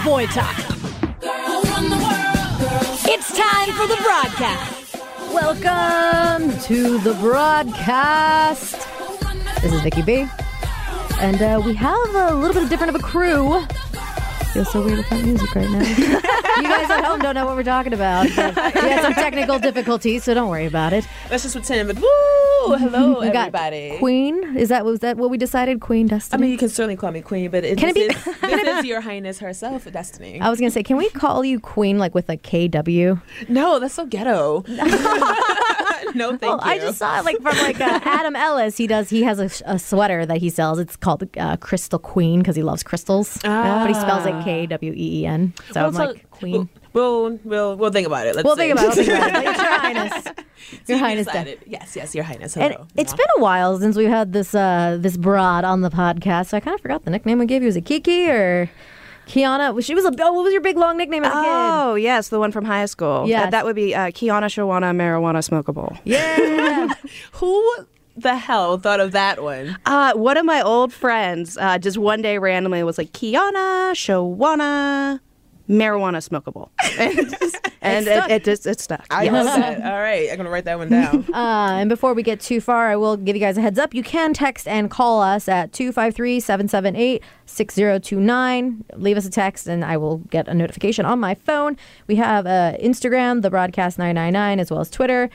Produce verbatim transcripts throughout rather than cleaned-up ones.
boy talk. It's time for the broadcast. Welcome to the broadcast. This is Vicky B. And uh, we have a little bit different of a crew. Feels so weird with that music right now. You guys at home don't know what we're talking about. But we had some technical difficulties, so don't worry about it. Let's just pretend. But woo! Hello, we everybody. Got Queen. Is that was that what we decided? Queen Destiny. I mean, you can certainly call me Queen, but it, can this, it be? is, this is Your Highness herself, Destiny. I was gonna say, can we call you Queen like with a K W? No, that's so ghetto. No, thank well, you. I just saw it like from like uh, Adam Ellis. He does. He has a, a sweater that he sells. It's called uh, Crystal Queen because he loves crystals, ah. but he spells it K W E E N. So well, I'm so, like Queen. We'll, we'll we'll think about it. Let's we'll see. think about it. We'll think about it. Like, Your Highness. Your so Highness. Decided. Yes, yes, Your Highness. Hello. And it's been a while since we had this uh, this broad on the podcast, so I kind of forgot the nickname we gave you. Was it Kiki or Kiana? She was a. Oh, what was your big long nickname as a kid? Oh, yes, the one from high school. Yes. That, that would be uh, Kiana Shawana Marijuana Smokable. Yeah. Who the hell thought of that one? Uh, one of my old friends uh, just one day randomly was like, Kiana Shawana Marijuana Smokable. and and it, it, it just it stuck. I yes. love that. All right, I'm going to write that one down. Uh, and before we get too far, I will give you guys a heads up. You can text and call us at two five three, seven seven eight, six zero two nine. Leave us a text and I will get a notification on my phone. We have uh, Instagram, The Broadcast nine nine nine, as well as Twitter.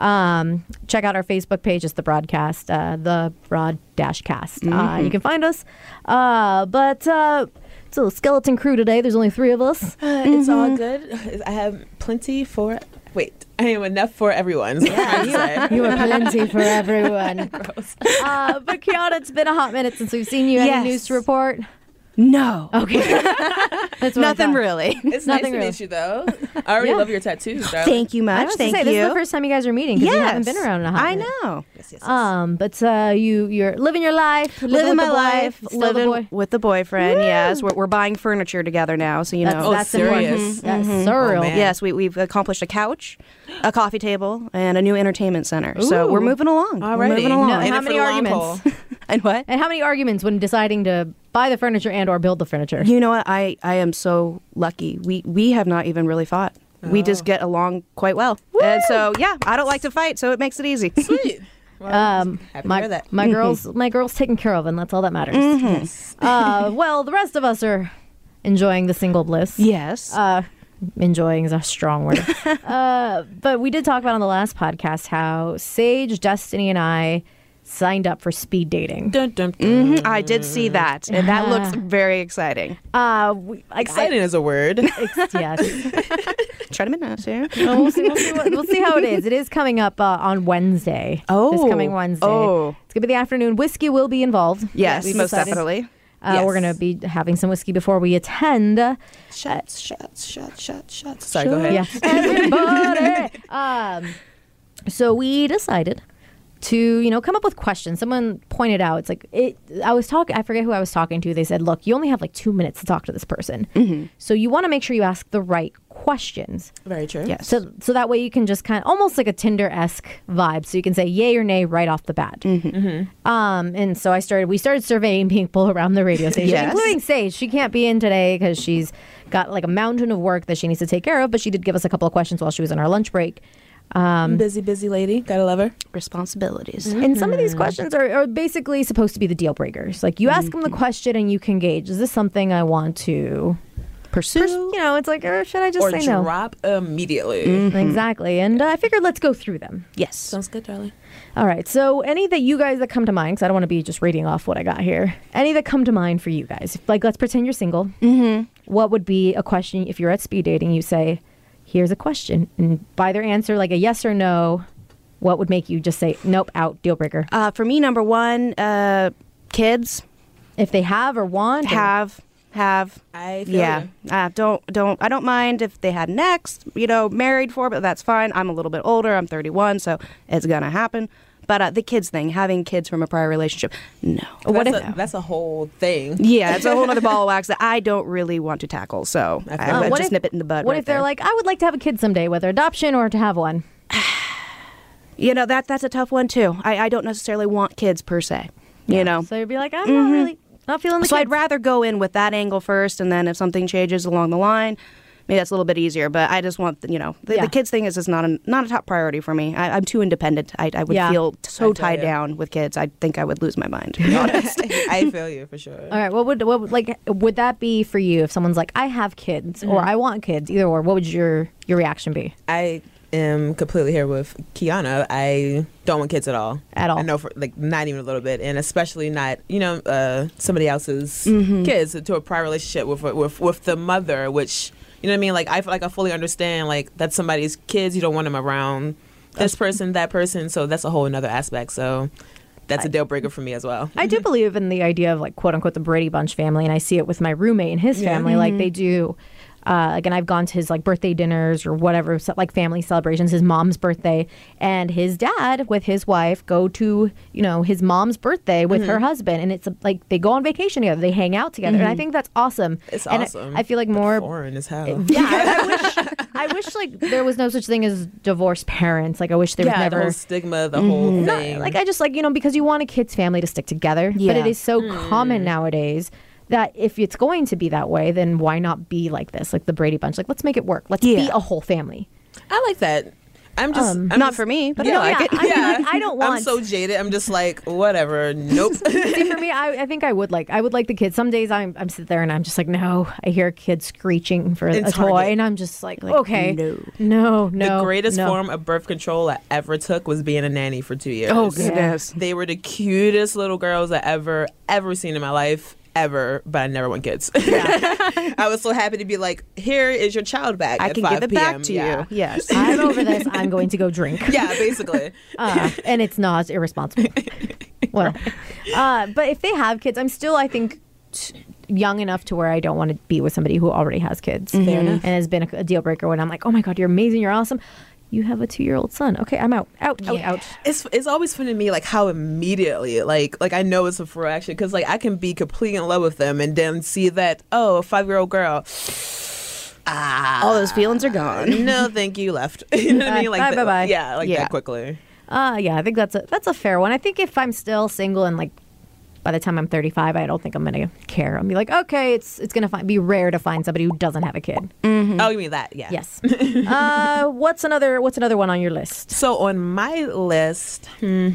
Um, check out our Facebook page. It's The Broadcast, uh, The Broad Dash Cast. Mm-hmm. Uh, you can find us. Uh, but... Uh, It's a skeleton crew today. There's only three of us. Uh, it's mm-hmm. all good. I have plenty for... Wait. I am enough for everyone. So yeah, you, you are plenty for everyone. Gross. Uh, but Kiana, it's been a hot minute since we've seen you. Yes. Any news to report? No. Okay. That's nothing really. It's nothing nice really. to meet you, though. I already yeah. love your tattoos, darling. Thank you much. I was Thank say, you. This is the first time you guys are meeting because yes. you haven't been around in a hot I minute. know. Yes, yes, yes. Um, but uh, you, you're living your life. Living my with life. Still living the boy. with the boyfriend, Woo! Yes. We're, we're buying furniture together now, so you that's, know. Oh, that's serious? Mm-hmm. That's mm-hmm. surreal. Oh, yes, we, we've accomplished a couch, a coffee table, and a new entertainment center. Ooh. So we're moving along. Alrighty. We're moving along. No, how many arguments? And what? And how many arguments when deciding to buy the furniture and or build the furniture? You know what? I, I am so lucky. We we have not even really fought. Oh. We just get along quite well. Woo! And so, yeah, I don't like to fight, so it makes it easy. Sweet. Well, um, happy my, to hear that. My girls, my girls taken care of, and that's all that matters. Mm-hmm. Yes. Uh, well, the rest of us are enjoying the single bliss. Yes. Uh, enjoying is a strong word. uh, but we did talk about on the last podcast how Sage, Destiny, and I signed up for speed dating. Dun, dun, dun. Mm-hmm. I did see that, and that looks very exciting. Uh, we, like, Exciting I, is a word. Ex- yes. Try to minutes here. Well, we'll, see, we'll, see what, we'll see how it is. It is coming up uh, on Wednesday. Oh. This coming Wednesday. Oh. It's going to be the afternoon. Whiskey will be involved. Yes, We've most decided. definitely. Uh, Yes. We're going to be having some whiskey before we attend. Shots, shots, shots, shots, shots. Sorry, go ahead. Yes. Everybody. um, so we decided to, you know, come up with questions. Someone pointed out, it's like, it, I was talking, I forget who I was talking to. They said, look, you only have like two minutes to talk to this person. Mm-hmm. So you want to make sure you ask the right questions. Very true. Yes. So so that way you can just kind of, almost like a Tinder-esque vibe. So you can say yay or nay right off the bat. Mm-hmm. Mm-hmm. Um, and so I started, we started surveying people around the radio station, Yes. including Sage. She can't be in today because she's got like a mountain of work that she needs to take care of, but she did give us a couple of questions while she was on our lunch break. Um, busy, busy lady. Gotta love her. Responsibilities. Mm-hmm. And some of these questions are, are basically supposed to be the deal breakers. Like you ask them the question and you can gauge, is this something I want to Pursue? pers- you know, it's like, or should I just Or say no? drop immediately. Mm-hmm. Exactly. And uh, I figured let's go through them. Yes. Sounds good, darling. All right. So any that you guys that come to mind, because I don't want to be just reading off what I got here. Any that come to mind for you guys. Like, let's pretend you're single. Mm-hmm. What would be a question if you're at speed dating? You say, here's a question. And by their answer, like a yes or no, what would make you just say, nope, out, deal breaker? Uh, for me, number one, uh, kids. If they have or want? Or- Have. Have. I feel Yeah. you. Uh, don't, don't, I don't mind if they had next, you know, married for, but that's fine. I'm a little bit older. I'm thirty-one, so it's going to happen. But uh, the kids thing, having kids from a prior relationship, no. What that's, if- a, that's a whole thing. Yeah, it's a whole other ball of wax that I don't really want to tackle. So I I, feel I, that. what just if- nip it in the bud. What right if they're there. like, I would like to have a kid someday, whether adoption or to have one? You know, that that's a tough one too. I, I don't necessarily want kids per se. You know, So you'd be like, I'm Mm-hmm. not really. Not feeling the So kids. I'd rather go in with that angle first, and then if something changes along the line, maybe that's a little bit easier. But I just want, the, you know, the, Yeah. the kids thing is just not a, not a top priority for me. I, I'm too independent. I, I would Yeah. feel so I feel tied you. down with kids. I think I would lose my mind, to be honest. I feel you for sure. All right, what would what would- like would that be for you if someone's like, I have kids or I want kids, either or? What would your your reaction be? I am completely here with Kiana. I don't want kids at all. At all. I know for like not even a little bit, and especially not you know uh, somebody else's Mm-hmm. kids to a prior relationship with with with the mother, which you know what I mean. Like I feel like I fully understand like that's somebody's kids. You don't want them around this person, that person. So that's a whole another aspect. So that's a deal breaker for me as well. I do believe in the idea of like quote unquote the Brady Bunch family, and I see it with my roommate and his Yeah. family. Like they do. Uh, again, I've gone to his like birthday dinners or whatever, so, like family celebrations. His mom's birthday and his dad with his wife go to you know his mom's birthday with her husband, and it's like they go on vacation together. They hang out together, and I think that's awesome. It's and I- awesome. I, feel like but more. foreign as hell. Yeah, I, I wish. I wish like there was no such thing as divorced parents. Like I wish there yeah, was the never. whole stigma, the whole Not- thing. like I just like you know because you want a kid's family to stick together, but Yeah. it is so common nowadays that if it's going to be that way, then why not be like this, like the Brady Bunch? Like let's make it work. Let's be Yeah. a whole family. I like that. I'm just Um, I'm Not just- for me, but yeah, I like yeah, it. I, yeah, like, I don't want. I'm so jaded. I'm just like whatever. Nope. See, for me, I, I think I would like. I would like the kids. Some days I'm I'm sit there and I'm just like, no. I hear a kid screeching for In a toy, Target. and I'm just like, Like, okay, no. no, no. The greatest no. form of birth control I ever took was being a nanny for two years. Oh, goodness. They were the cutest little girls I ever, ever seen in my life, ever, but I never want kids. I was so happy to be like, here is your child back I at can five give it p m back to Yeah. you. Yes. I'm over this. I'm going to go drink. Yeah, basically. uh, and it's not it's irresponsible. Well, uh, but if they have kids, I'm still, I think, t- young enough to where I don't want to be with somebody who already has kids. Fair enough. And has been a, a deal breaker when I'm like, oh my God, you're amazing, you're awesome. You have a two-year-old son. Okay, I'm out, out, out, out. It's it's always fun to me like how immediately like like I know it's a for action because like I can be completely in love with them and then see that oh a five year old girl ah All those feelings are gone. no thank you left you know what I mean like Bye, that- bye-bye. yeah like Yeah. that quickly. Uh, yeah, I think that's a that's a fair one. I think if I'm still single and like by the time I'm thirty-five, I don't think I'm gonna care. I'll be like, okay, it's it's gonna fi- be rare to find somebody who doesn't have a kid. Oh, you mean that? Yeah. Yes. uh, what's another What's another one on your list? So on my list,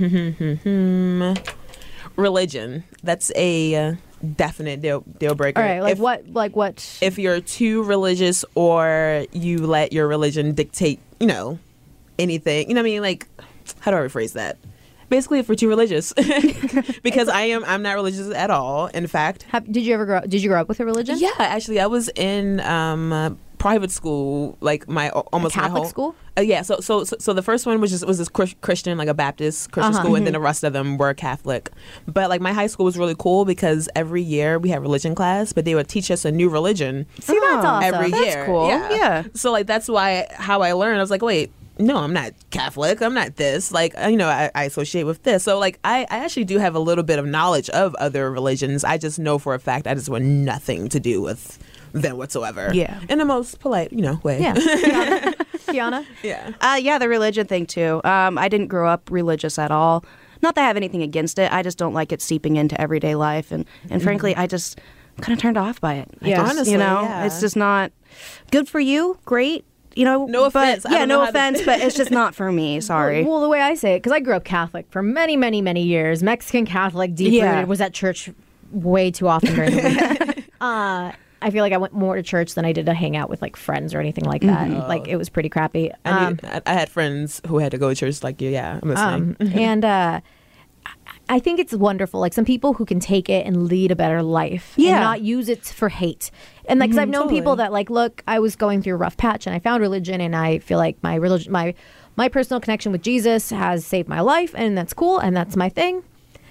religion. That's a uh, definite deal deal breaker. All right, like if, what? Like what? if you're too religious or you let your religion dictate, you know, anything. You know what I mean? Like, how do I rephrase that? Basically, if we're too religious, because I am, I'm not religious at all. In fact, Have, did you ever grow? Did you grow up with a religion? yeah, actually, I was in um, uh, private school, like my almost Catholic my whole school? Uh, yeah, so, so so so the first one was just was this Chris- Christian, like a Baptist Christian Uh-huh. school, and then the rest of them were Catholic. But like my high school was really cool because every year we had religion class, but they would teach us a new religion See, that's Oh, awesome. every That's year. cool. Yeah. So like that's why how I learned. I was like, wait, no, I'm not Catholic. I'm not this. Like uh, you know, I, I associate with this. So like I, I actually do have a little bit of knowledge of other religions. I just know for a fact I just want nothing to do with them whatsoever. Yeah. in the most polite, you know, way. Yeah. Kiana? Kiana? yeah. Uh, yeah, the religion thing too. Um, I didn't grow up religious at all. Not that I have anything against it. I just don't like it seeping into everyday life, and and frankly, I just kind of turned off by it. I Yeah. just, Honestly, you know, yeah. it's just not good for you. Great, you know. No offense. I But, yeah, don't know no how to- offense, but it's just not for me. Sorry. Well, the way I say it, because I grew up Catholic for many, many, many years. Mexican Catholic, deep rooted. Yeah. Was at church way too often during the week. uh, I feel like I went more to church than I did to hang out with like friends or anything like that. Like it was pretty crappy. I, Um, knew, I, I had friends who had to go to church like you. Yeah, I'm listening. Um, and uh, I- I think it's wonderful. Like some people who can take it and lead a better life Yeah. and not use it for hate. And like, 'cause I've known people totally. that like, look, I was going through a rough patch and I found religion, and I feel like my religion, my my personal connection with Jesus has saved my life, and that's cool, and that's my thing.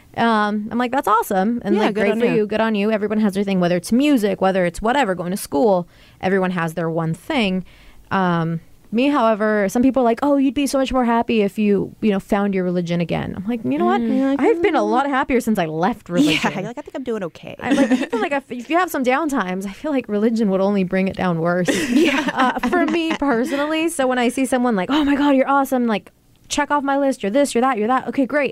Um, I'm like, that's awesome, and Yeah, like, good great on for you. you. Good on you. Everyone has their thing, whether it's music, whether it's whatever, going to school. Everyone has their one thing. Um, me, however, some people are like, oh, you'd be so much more happy if you, you know, found your religion again. I'm like, you know what? I've been a lot happier since I left religion. Yeah, like I think I'm doing okay. I like I feel like if, if you have some down times, I feel like religion would only bring it down worse. Yeah, uh, for me personally. So when I see someone like, oh my god, you're awesome, like check off my list, you're this, you're that, you're that. Okay, great.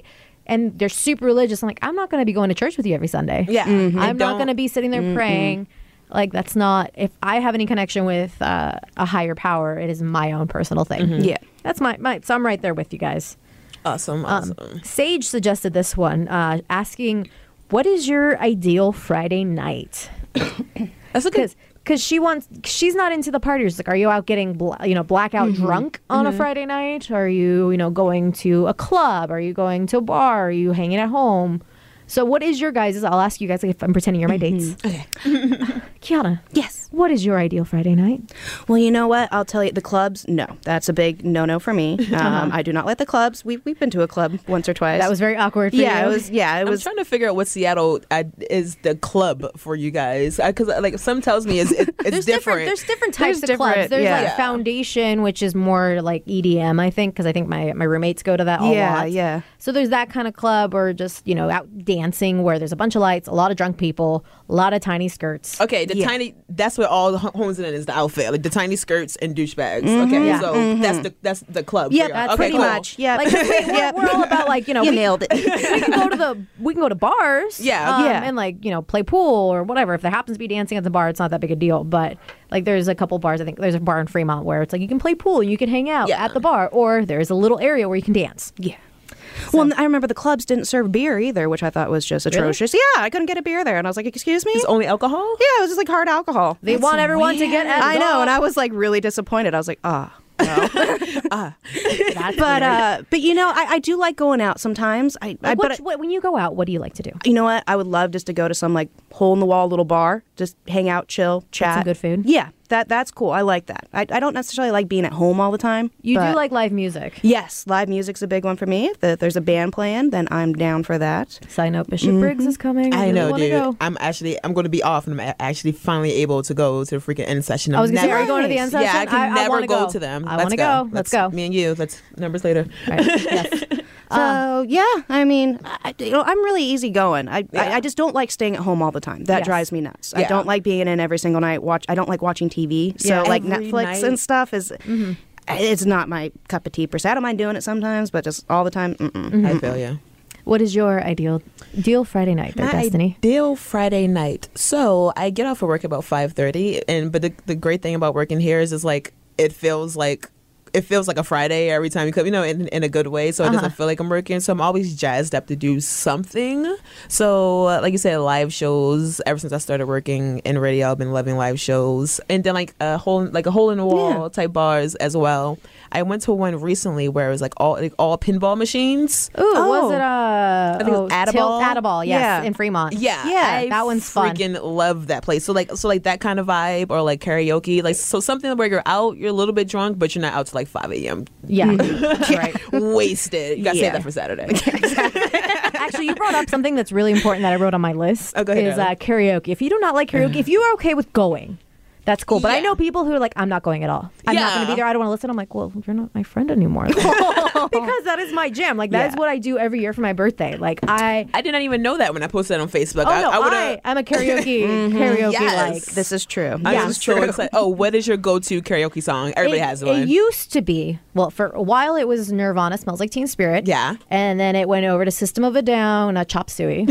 and they're super religious. I'm like, I'm not going to be going to church with you every Sunday. Yeah. Mm-hmm. I'm not going to be sitting there mm-hmm. praying. Like, that's not, if I have any connection with uh, a higher power, it is my own personal thing. Mm-hmm. Yeah. That's my, my, so I'm right there with you guys. Awesome. Awesome. Um, Sage suggested this one, uh, asking, what is your ideal Friday night? That's a good. Because she wants, she's not into the parties. Like, are you out getting, bla- you know, blackout mm-hmm. drunk on mm-hmm. a Friday night? Are you, you know, going to a club? Are you going to a bar? Are you hanging at home? So what is your guys', I'll ask you guys like if I'm pretending you're my dates. Okay. Kiana. Yes. What is your ideal Friday night? Well, you know what? I'll tell you, the clubs, no. That's a big no-no for me. Um, I do not like the clubs. We've, we've been to a club once or twice. That was very awkward for yeah, you. It was, yeah, it was. I'm trying to figure out what Seattle uh, is the club for you guys. Because like some tells me it's, it, it's there's different. There's different types There's of clubs. different- There's yeah. like Yeah. Foundation, which is more like E D M, I think, because I think my, my roommates go to that a Yeah, lot. yeah. So there's that kind of club, or just, you know, out dancing where there's a bunch of lights, a lot of drunk people, a lot of tiny skirts. Okay, the Yeah. tiny. That's what all the homes in is the outfit, like the tiny skirts and douchebags. Mm-hmm. Okay, Yeah. so that's the that's the club. Yep, for y'all. that's okay, pretty cool. much. Yeah, Like, 'cause we, we're, Yep. we're all about, like, you know, You we, nailed it. we can go to the we can go to bars, Yeah. um, Yeah. and like, you know, play pool or whatever. If there happens to be dancing at the bar, it's not that big a deal. But like, there's a couple bars. I think there's a bar in Fremont where it's like you can play pool, you can hang out Yeah. at the bar, or there's a little area where you can dance. Yeah. Well, and I remember the clubs didn't serve beer either, which I thought was just atrocious. Yeah, I couldn't get a beer there, and I was like, "Excuse me." It's only alcohol. Yeah, it was just like hard alcohol. They want everyone to get. I know, and I I was like really disappointed. I was like, "Ah." Well. That's but weird. uh, but you know, I, I do like going out sometimes. I, I Like, but what, I- what, when you go out, what do you like to do? you know what? I would love just to go to some like hole in the wall little bar, just hang out, chill, chat, some good food? Yeah, that that's cool. I like that. I, I don't necessarily like being at home all the time. You but do like live music. yes, live music's a big one for me. If, the, if there's a band playing, then I'm down for that. Side note: Bishop Briggs is coming. I really know, wanna dude. Go. I'm actually I'm going to be off, and I'm a- actually finally able to go to the freaking end session. I was gonna say, Never- are you going to the end session? Yeah, I can I, I never wanna go, go to them. I Let's want to go. Let's go. Me and you. Let's numbers later. Right. Yes. So yeah, I mean, I, you know, I'm really easygoing. I, Yeah. I I just don't like staying at home all the time. That Yes. drives me nuts. I Yeah. don't like being in every single night. Watch. I don't like watching T V. So Yeah, like every Netflix night. and stuff is. It's not my cup of tea per se. I don't mind doing it sometimes, but just all the time. Mm-mm. I feel you. What is your ideal deal Friday night there, My Destiny? ideal Friday night. So I get off of work about five thirty, and but the the great thing about working here is is like it feels like. It feels like a Friday every time you come, you know, in, in a good way. So it Uh-huh. doesn't feel like I'm working. So I'm always jazzed up to do something. So, uh, like you said, live shows. Ever since I started working in radio, I've been loving live shows, and then like a hole, like a hole in the wall Yeah. type bars as well. I went to one recently where it was like all like all pinball machines. Ooh, Oh. was it uh, I think it was oh, Adaball. Tilt Adaball, yes, Yeah. in Fremont. Yeah, Yeah, I that one's fun. Freaking love that place. So like, so like that kind of vibe, or like karaoke, like so something where you're out, you're a little bit drunk, but you're not out till like five a.m. Yeah, right. wasted. You gotta Yeah. save that for Saturday. Actually, you brought up something that's really important that I wrote on my list. Oh, go ahead, is uh, darling. karaoke. If you do not like karaoke, if you are okay with going, that's cool. But I Yeah. know people who are like, I'm not going at all. I'm not going to Yeah. be there. I don't want to listen. I'm like, well, you're not my friend anymore. Because that is my jam. Like, that is Yeah. what I do every year for my birthday. Like, I. I didn't even know that when I posted it on Facebook. Oh, I, no, I I, would've- I'm a karaoke, karaoke, Yes. like. This is true. I Yeah. was so excited. Oh, what is your go-to karaoke song? Everybody it, has one. It used to be, well, for a while it was Nirvana, Smells Like Teen Spirit. Yeah. And then it went over to System of a Down, uh, Chop Suey.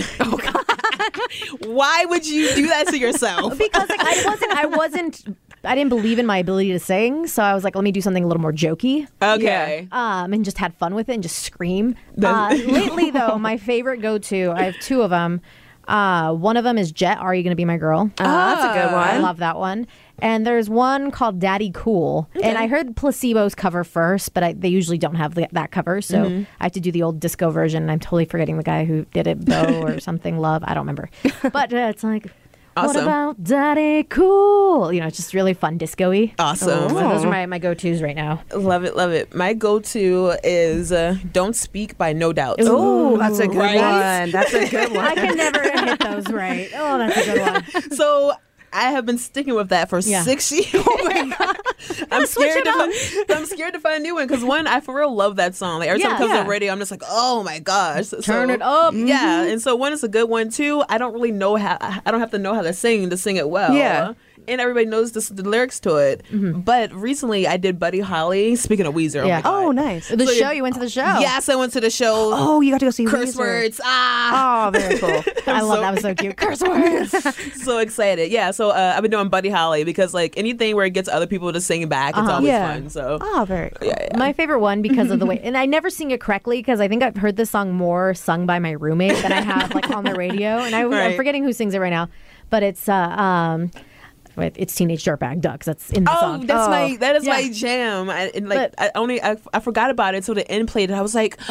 Why would you do that to yourself? Because like, I wasn't, I wasn't, I didn't believe in my ability to sing. So I was like, let me do something a little more jokey. Okay. Um, and just had fun with it and just scream. Uh, That's- lately, though, my favorite go-to, I have two of them. Uh, one of them is Jet, Are You Gonna Be My Girl? Oh, that's a good I one. love that one. And there's one called Daddy Cool. And I heard Placebo's cover first, but I, they usually don't have the, that cover. So Mm-hmm. I have to do the old disco version. And I'm totally forgetting the guy who did it, Bo or something, Love. I don't remember. But uh, it's like, what Awesome. about Daddy Cool? You know, it's just really fun disco-y. Awesome. So those are my, my go-tos right now. Love it, love it. My go-to is uh, "Don't Speak" by No Doubt. Ooh, that's a good Right? one. That's a good one. I can never hit those right. Oh, that's a good one. So I have been sticking with that for Yeah. six years. Oh my god! I'm switch scared it to up. find, I'm scared to find a new one because one, I for real love that song. Like every time Yeah. it comes Yeah. on the radio, I'm just like, oh my gosh! So- Turn it up. Yeah, and so one is a good one too. I don't really know how. I don't have to know how to sing to sing it well. Yeah. and everybody knows this, the lyrics to it. Mm-hmm. But recently, I did Buddy Holly. Speaking of Weezer, Yeah. oh, Oh, nice. The So show, you- you went to the show. Yes, I went to the show. Oh, you got to go see Curse Weezer. words. Ah. Oh, very cool. I love so- that. Was so cute. Curse words. So excited. Yeah, so uh, I've been doing Buddy Holly because like anything where it gets other people to sing back, it's Uh-huh. always Yeah. fun. So Oh, very cool. yeah, yeah. My favorite one because of the way, and I never sing it correctly because I think I've heard this song more sung by my roommate than I have like on the radio, and I, I'm Right. forgetting who sings it right now, but it's uh, um, wait, it's Teenage Dirtbag Ducks. That's in the Oh, song. that's Oh. my that is Yeah. my jam. I, and like But- I only I, I forgot about it until the end played it. I was like,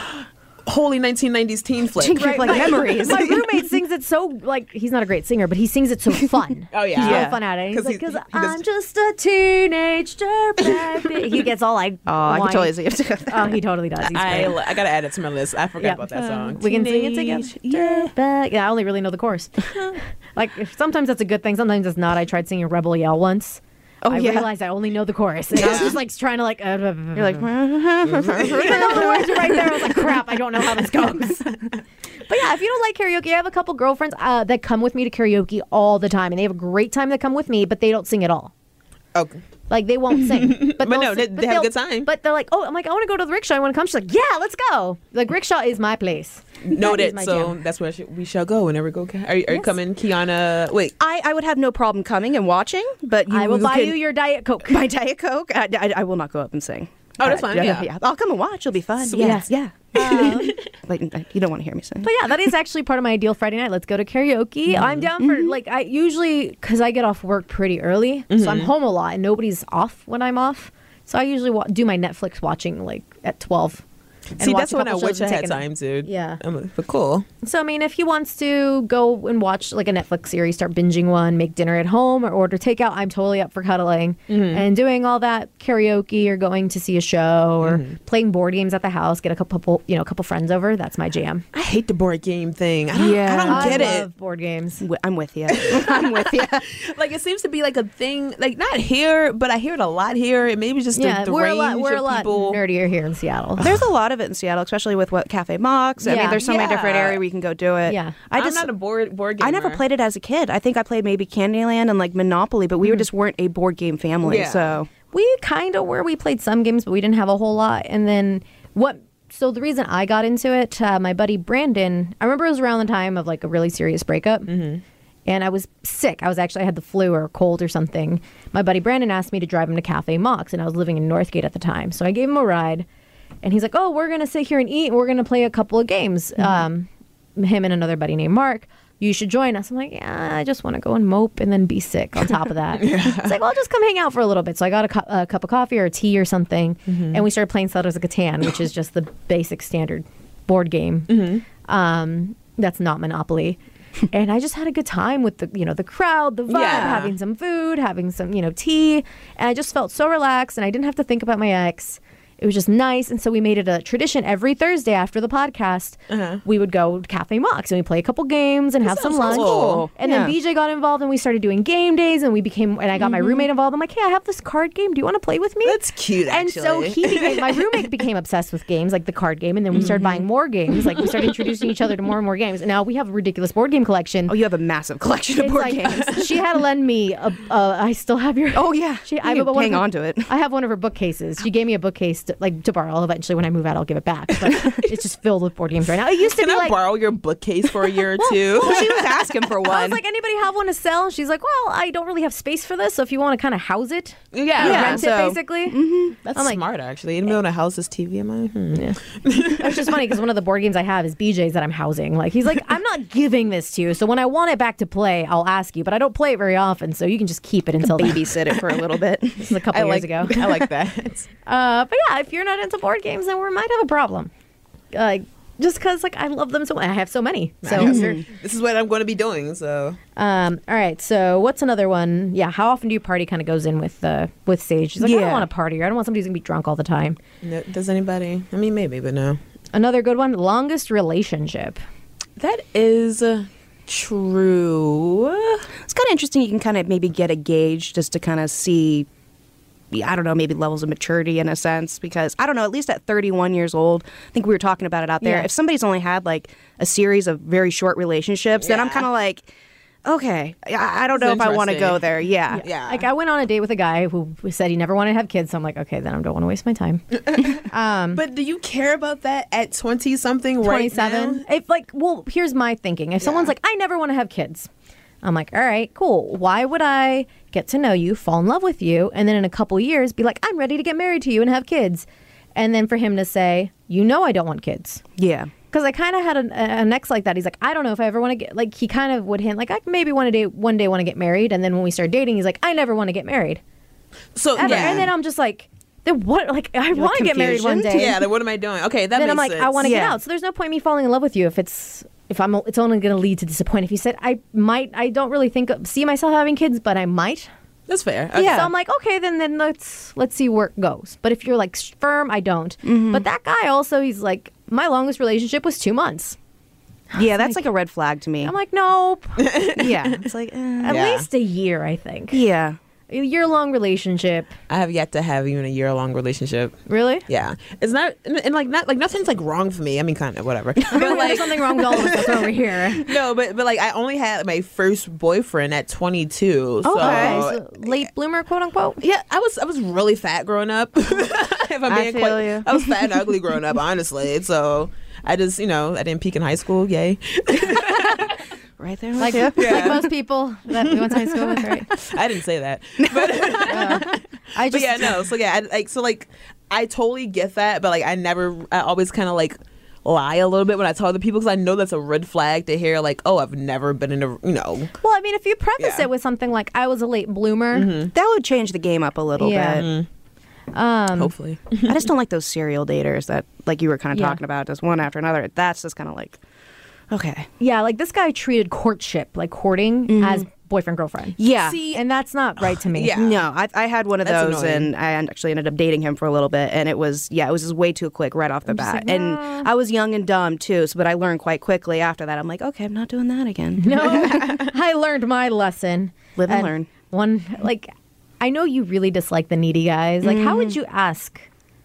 holy nineteen nineties teen flick. Teen flick, like my, memories. My roommate sings it so like he's not a great singer, but he sings it so fun. Oh, yeah. he's Yeah. real fun at it. He's 'Cause like, he- because he- he does- I'm just a teenage dirtbag. bitch." He gets all like, Oh, I can whiny. totally see it. Oh, he totally does. He's I, great. I gotta add it to my list. I forgot Yeah. about that song. We can sing it together. Teenage- Yeah. Dirtbag. Yeah, I only really know the chorus. Like sometimes that's a good thing. Sometimes it's not. I tried singing Rebel Yell once. Oh, I yeah. realized I only know the chorus. And I was just like trying to like. Uh, You're like, even though the words are right there, I was like, crap, I don't know how this goes. But yeah, if you don't like karaoke, I have a couple girlfriends uh, that come with me to karaoke all the time, and they have a great time that come with me, but they don't sing at all. Okay. Like they won't sing, but, But they'll no, they- sing- they have a they'll- good time. But they're like, oh, I'm like, I want to go to the rickshaw. I want to come. She's like, yeah, let's go. Like rickshaw is my place. That is Noted. my So jam. that's where sh- we shall go whenever we go. Are, you- are you Yes. coming, Kiana? Wait. I, I would have no problem coming and watching, but you I will buy can- you your Diet Coke. my Diet Coke. I, I, I will not go up and sing. Oh, that's Uh, fine, yeah. yeah. I'll come and watch. It'll be fun. Sweet. Yes, yeah. Um, Like you don't want to hear me sing. But yeah, that is actually part of my ideal Friday night. Let's go to karaoke. I'm down for like I usually because I get off work pretty early, so I'm home a lot and nobody's off when I'm off. So I usually wa- do my Netflix watching like at twelve. and See, watch that's a when I couple wish shows I and had take a nap. time, dude. Yeah. I'm like, but cool. So I mean, if he wants to go and watch like a Netflix series, start binging one, make dinner at home, or order takeout, I'm totally up for cuddling and doing all that karaoke or going to see a show or playing board games at the house. Get a couple, you know, a couple friends over. That's my jam. I hate the board game thing. I don't, Yeah. I don't get I it. love board games. Wi- I'm with you. I'm with you. Like it seems to be like a thing, like not here, but I hear it a lot here, and maybe just Yeah, the, the we're a range lot. We're of a lot people. nerdier here in Seattle. There's a lot of it in Seattle, especially with what Cafe Mox. I Yeah. mean, there's so many different Yeah. areas where you can go do it. Yeah. I I'm just not a board board gamer. I never played it as a kid. I think I played maybe Candyland and like Monopoly, but we were just weren't a board game family. Yeah. So We kind of were. We played some games, but we didn't have a whole lot. And then what? So the reason I got into it, uh, my buddy Brandon, I remember it was around the time of like a really serious breakup. Mm-hmm. And I was sick. I was actually, I had the flu or a cold or something. My buddy Brandon asked me to drive him to Cafe Mox, and I was living in Northgate at the time. So I gave him a ride. And he's like, oh, we're going to sit here and eat, and we're going to play a couple of games. Um, him and another buddy named Mark. You should join us. I'm like, yeah, I just want to go and mope and then be sick on top of that. It's like, well, I'll just come hang out for a little bit. So I got a, cu- a cup of coffee or a tea or something, and we started playing Settlers of Catan, which is just the basic standard board game. Um, that's not Monopoly. And I just had a good time with the, you know, the crowd, the vibe, Yeah. having some food, having some, you know, tea. And I just felt so relaxed, and I didn't have to think about my ex. It was just nice. And so we made it a tradition every Thursday after the podcast. Uh-huh. We would go to Cafe Mox and we play a couple games and have some sounds lunch. cool. And Yeah. then B J got involved and we started doing game days and we became, and I got my roommate involved. I'm like, hey, I have this card game. Do you want to play with me? That's cute, And so actually. he became, my roommate became obsessed with games, like the card game. And then we started buying more games. Like we started introducing each other to more and more games. And now we have a ridiculous board game collection. oh, you have a massive collection of It's board like, games. she had to lend me a, uh, I still have your. Oh yeah, She, you I can have one hang of her- on to it. I have one of her bookcases. She gave me a bookcase to, like to borrow. Eventually, when I move out, I'll give it back. But it's just filled with board games right now. It used to Can be I like borrow your bookcase for a year or two? Well, she was asking for I one. was like, anybody have one to sell? She's like, well, I don't really have space for this. So if you want to kind of house it, yeah, Yeah, rent so- it basically. That's I'm like- smart, actually. Anybody want to house this T V of mine? Hmm. Yeah. It's just funny because one of the board games I have is B J's that I'm housing. Like he's like, I'm not giving this to you. So when I want it back to play, I'll ask you. But I don't play it very often, so you can just keep it until then. babysit it for a little bit. This is a couple I years like ago. I like that. Uh, but yeah, if you're not into board games, then we might have a problem. Like just because like I love them so much. I have so many. So I guess they're- this is what I'm going to be doing. So um, all right. So what's another one? Yeah. How often do you party? Kind of goes in with uh, with Sage. She's like, I don't Yeah. want to party. I don't want somebody who's gonna be drunk all the time. No- does anybody? I mean, maybe, but no. Another good one. Longest relationship. That is uh, true. It's kind of interesting. You can kind of maybe get a gauge just to kind of see, I don't know, maybe levels of maturity in a sense. Because I don't know, at least at thirty-one years old, I think we were talking about it out there. Yeah. If somebody's only had like a series of very short relationships, then I'm Yeah. kind of like, okay, I, I don't It's know if I want to go interesting. there. Yeah. Yeah. Like I went on a date with a guy who said he never wanted to have kids, so I'm like, okay, then I don't want to waste my time. um, But do you care about that at twenty something right twenty-seven. now? If like, well, here's my thinking. If someone's Yeah. like, I never want to have kids, I'm like, all right, cool. Why would I get to know you, fall in love with you, and then in a couple years be like, I'm ready to get married to you and have kids, and then for him to say, you know, I don't want kids. Yeah. Because I kind of had a, an ex like that. He's like, I don't know if I ever want to get, like, he kind of would hint, like, I maybe one day, one day want to get married. And then when we started dating, he's like, I never want to get married. So Ever. yeah. And then I'm just like, then what? Like, I want to get married one confusion? day. yeah, then what am I doing? Okay, that then makes I'm like, sense. I want to get Yeah. out. So there's no point in me falling in love with you if it's, if I'm, it's only going to lead to disappointment. If you said, I might, I don't really think, see myself having kids, but I might. That's fair. Okay. Yeah. So I'm like, okay, then then let's let's see where it goes. But if you're like firm, I don't. Mm-hmm. But that guy also, he's like, my longest relationship was two months. Yeah, that's like a red flag to me. I'm like, nope. yeah. It's like, eh. At Yeah. least a year, I think. yeah. A year long relationship. I have yet to have even a year long relationship. Really? Yeah, it's not and, and like not like nothing's like wrong for me. I mean, kind of whatever. But There's like something wrong with all of us that's over here. no, but but like I only had my first boyfriend at twenty-two. So, Okay, so late bloomer, quote unquote. yeah, I was I was really fat growing up. if I'm I being feel quite, you. I was fat and ugly growing up, honestly. So I just you know I didn't peak in high school. Yay. Right there with Like, you. like most people that we went to high school with, right? I didn't say that. But Uh, I But just yeah, no. So yeah, I, like so like I totally get that, but like I never, I always kind of like lie a little bit when I tell other people because I know that's a red flag to hear. Like, oh, I've never been in a, you know. Well, I mean, if you preface Yeah. it with something like I was a late bloomer, That would change the game up a little Yeah. bit. um, Hopefully, I just don't like those serial daters that, like you were kind of Yeah. talking about, just one after another. That's just kind of like, okay. yeah, like this guy treated courtship, like courting, as boyfriend girlfriend. Yeah. See, And that's not right to me. Yeah. No, I, I had one of That's those, annoying. and I actually ended up dating him for a little bit, and it was yeah, it was just way too quick right off the just bat, like, and nah. I was young and dumb too. So, but I learned quite quickly after that. I'm like, okay, I'm not doing that again. No, I learned my lesson. Live and learn. One, like, I know you really dislike the needy guys. Like, how would you ask?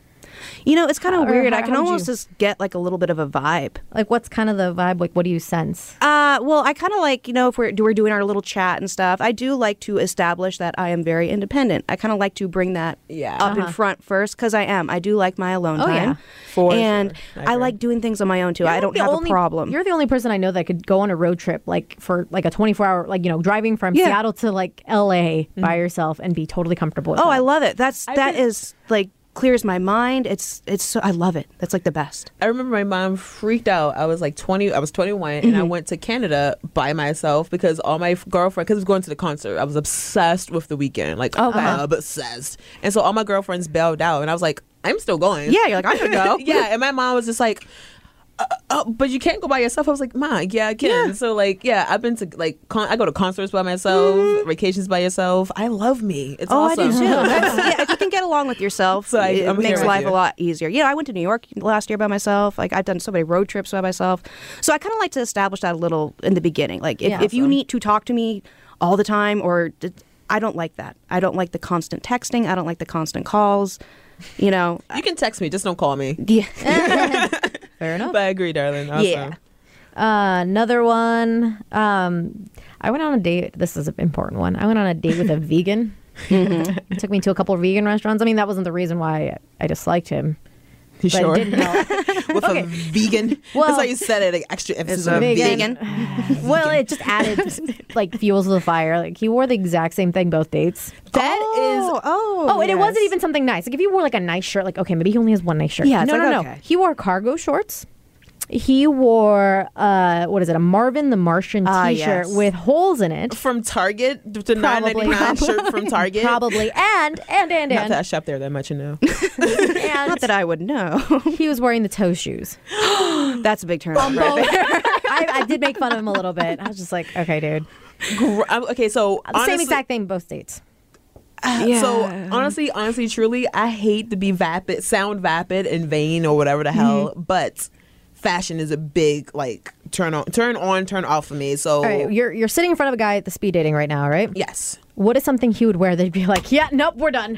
You know, it's kind Or of weird. how- I can how would almost you- just get like a little bit of a vibe. Like, what's kind of the vibe? Like, what do you sense? Uh, well, I kind of like, you know, if we're, we're doing our little chat and stuff, I do like to establish that I am very independent. I kind of like to bring that Yeah. up Uh-huh. in front first because I am. I do like my alone Oh, time. yeah. For and sure. I I, agree. like doing things on my own too. You're I like don't the have only- a problem. You're the only person I know that could go on a road trip, like, for like a twenty-four hour, like, you know, driving from Yeah. Seattle to like L A by yourself and be totally comfortable with Oh, that. I love it. That's I've that been- is like clears my mind. It's it's so I love it. That's like the best. I remember my mom freaked out. I was like twenty. I was twenty-one, and I went to Canada by myself because all my girlfriends, because I was going to the concert, I was obsessed with The Weeknd, like Okay. obsessed. And so all my girlfriends bailed out, and I was like, I'm still going. Yeah, you're like I'm gonna go. yeah, and my mom was just like, uh, uh, but you can't go by yourself. I was like, Ma, yeah, I can. Yeah. So like, yeah, I've been to like, con- I go to concerts by myself, vacations by yourself. I love me. It's Oh, awesome. I do too. That's, yeah, if you can get along with yourself, So I- it I'm here makes with life you. a lot easier. Yeah, I went to New York last year by myself. Like I've done so many road trips by myself. So I kind of like to establish that a little in the beginning. Like if, Yeah. if you Awesome. need to talk to me all the time, or d- I don't like that. I don't like the constant texting. I don't like the constant calls. You know. You can text me, just don't call me. Yeah. Fair enough. But I agree, darling. Awesome. Yeah. Uh, another one. Um, I went on a date. This is an important one. I went on a date with a vegan. It took me to a couple of vegan restaurants. I mean, that wasn't the reason why I disliked him. You But sure? I didn't know. With Okay. a vegan. Well- That's why you said it, like, extra emphasis It's a on vegan. vegan. Well, it just added like fuels to the fire. Like he wore the exact same thing both dates. That is oh, oh, Oh, and it yes. wasn't even something nice. Like if you wore like a nice shirt, like okay, maybe he only has one nice shirt. Yeah, it's no, like, no, no. okay. He wore cargo shorts. He wore uh, what is it? A Marvin the Martian Ah, T-shirt yes. with holes in it. from Target, the nine Probably. ninety-nine shirt from Target. Probably, and and and Not and, that I shop there that much, you know. and Not that I would know. he was wearing the toe shoes. That's a big turn on right there. I, I did make fun of him a little bit. I was just like, okay, dude, Gr- I'm- okay, so the same honestly- exact thing both dates. Yeah. So honestly, honestly, truly, I hate to be vapid, sound vapid and vain or whatever the hell, Mm-hmm. but fashion is a big like turn on, turn on, turn off for me. So All right, you're you're sitting in front of a guy at the speed dating right now, right? yes. What is something he would wear that'd be like, yeah, nope, we're done.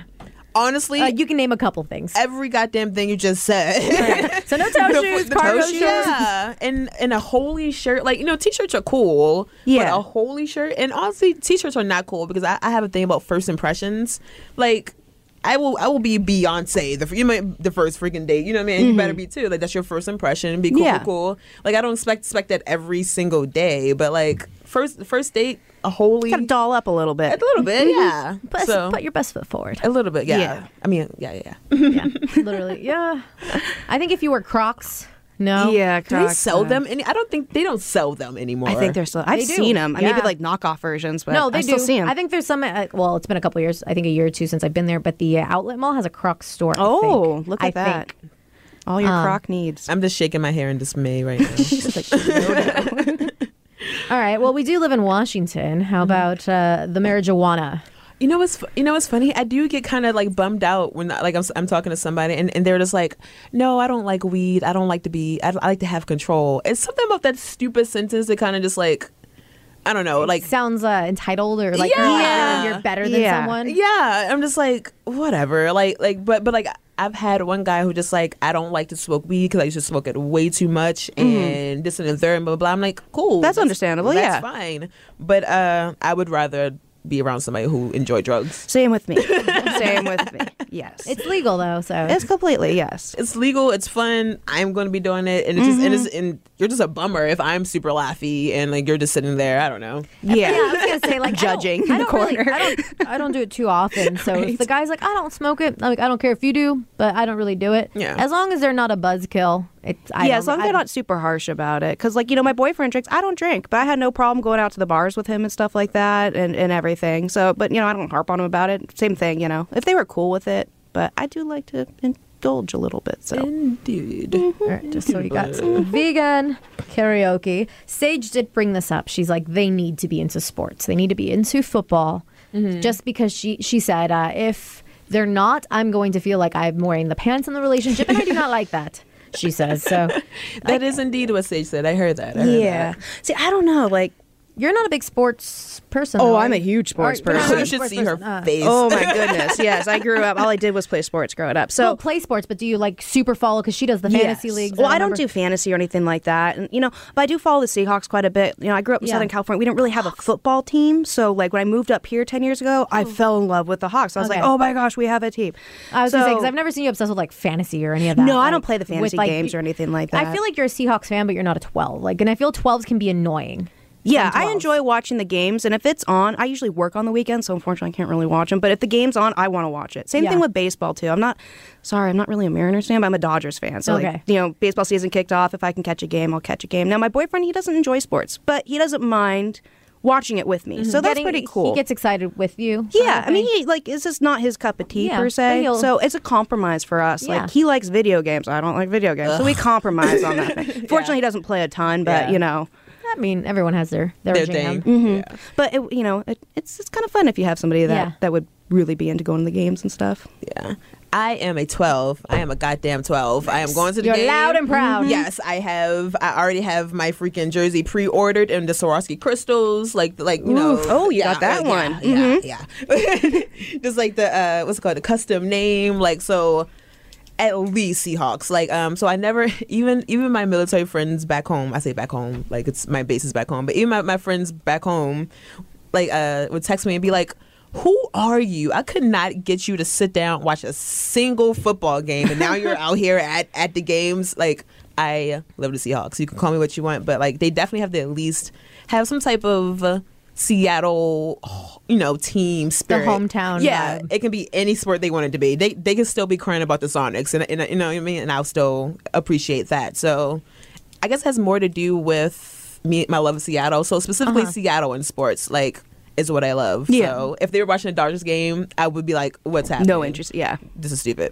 honestly, Uh, you can name a couple things. every goddamn thing you just said. Right. So no toe The- shoes, the cargo toe shorts. Yeah, and and a holy shirt. Like, you know, t-shirts are cool. Yeah. But a holy shirt, and honestly, t-shirts are not cool because I, I have a thing about first impressions. Like, I will I will be Beyonce the you might the first freaking date. You know what I mean? You better be too. Like, that's your first impression. Be cool, Yeah. cool, cool. Like, I don't expect expect that every single day, but like first first date, a holy Kind of doll up a little a bit. little bit, yeah. But so put your best foot forward. a little bit, yeah. Yeah. I mean, yeah, yeah. yeah. Yeah, literally. Yeah. I think if you wear Crocs, no. Yeah, Do they Crocs, sell uh, them? Any? I don't think they don't sell them anymore. I think they're still. I've They do. seen them. I Yeah. maybe like knockoff versions, but No, they I still do. see them. I think there's some. Uh, well, it's been a couple years. I think a year or two since I've been there. But the uh, outlet mall has a Crocs store. I Oh, think. look at I that. think. All your Um, Croc needs. I'm just shaking my hair in dismay right now. She's like, no, no. All right. Well, we do live in Washington. How about uh, the marijuana? You know what's fu- you know what's funny? I do get kind of like bummed out when like I'm, I'm talking to somebody and, and they're just like, no, I don't like weed. I don't like to be. I, I like to have control. It's something about that stupid sentence that kind of just like, I don't know, like Sounds uh, entitled or like Yeah. you're, you're better than Yeah. someone. yeah. I'm just like whatever. Like like but but like I've had one guy who just like I don't like to smoke weed because I used to smoke it way too much and this and the third and blah blah blah. I'm like cool. That's understandable, That's yeah. fine. But uh, I would rather be around somebody who enjoy drugs. Same with me. Same with me. Yes. It's legal though, so It's completely yes. It's legal. It's fun. I'm going to be doing it, and it's just and, it's, and you're just a bummer if I'm super laughy and like you're just sitting there. I don't know. Yeah. Yeah, I was gonna say like Judging I in don't, the I don't really, corner. I don't, I don't do it too often. So Right. if the guy's like, I don't smoke it, like I don't care if you do, but I don't really do it. Yeah. As long as they're not a buzzkill, it's I yeah, don't- as long as I they're don't- not super harsh about it. Because, like, you know, my boyfriend drinks. I don't drink, but I had no problem going out to the bars with him and stuff like that and, and everything. So, but, you know, I don't harp on him about it. Same thing, you know, if they were cool with it. But I do like to indulge a little bit. So, Indeed. All right, just so we got some vegan karaoke. Sage did bring this up. She's like, they need to be into sports. They need to be into football. Just because she she said, uh, if they're not, I'm going to feel like I'm wearing the pants in the relationship, and I do not like that. She says so. That is indeed what Sage said. I heard that. I heard yeah. that. See, I don't know. Like, You're not a big sports person. Oh, though, I'm are a you? huge sports Are- you're not person. a You big should sports see her person. Uh, face. oh my goodness. Yes, I grew up. All I did was play sports growing up. So, Don't play sports, but do you like super follow? Because she does the fantasy Yes. leagues. Well, I don't remember. do fantasy or anything like that, and you know, but I do follow the Seahawks quite a bit. You know, I grew up in Yeah. Southern California. We didn't really have a football team, so like when I moved up here ten years ago, I fell in love with the Hawks. I was Okay. like, oh my gosh, we have a team. I was gonna say So- because I've never seen you obsessed with like fantasy or any of that. No, I like, don't play the with, fantasy like, games or anything like that. I feel like you're a Seahawks fan, but you're not a twelve. Like, and I feel twelves can be annoying. Yeah, ten I twelves. enjoy watching the games, and if it's on, I usually work on the weekend, so unfortunately I can't really watch them. But if the game's on, I want to watch it. Same Yeah. thing with baseball too. I'm not sorry, I'm not really a Mariners fan, but I'm a Dodgers fan. So Okay. like, you know, baseball season kicked off. If I can catch a game, I'll catch a game. Now my boyfriend, he doesn't enjoy sports, but he doesn't mind watching it with me. So that's Getting- pretty cool. He gets excited with you. Yeah, I mean, he like it's just not his cup of tea Yeah, per but se. he'll- So it's a compromise for us. Yeah. Like he likes video games, I don't like video games, so we compromise on that. Thing. Fortunately, he doesn't play a ton, but Yeah. you know, I mean, everyone has their their, Their jam. thing. Yeah. but it, you know, it, it's it's kind of fun if you have somebody that Yeah. that would really be into going to the games and stuff. Yeah. I am a twelve. I am a goddamn twelve. I am going to the You're game. loud and proud. Yes, I have. I already have my freaking jersey pre-ordered in the Swarovski crystals. Like, like you know. Oof. Oh, you yeah, got that yeah, one. Yeah, yeah. Just like the uh, what's it called, the custom name. Like so. At least Seahawks. Like, um, so I never even even my military friends back home. I say back home, like it's my base is back home. But even my, my friends back home, like, uh, would text me and be like, "Who are you? I could not get you to sit down watch a single football game, and now you're out here at at the games." Like, I love the Seahawks. You can call me what you want, but like they definitely have to at least have some type of uh, Seattle, you know, team spirit. hometown Yeah, vibe. it can be any sport they want it to be. They they can still be crying about the Sonics, and, and you know what I mean. And I'll still appreciate that. So, I guess it has more to do with me, my love of Seattle. So specifically, Uh-huh. Seattle in sports, like, is what I love. Yeah. So if they were watching a Dodgers game, I would be like, "What's happening? No interest. Yeah. This is stupid."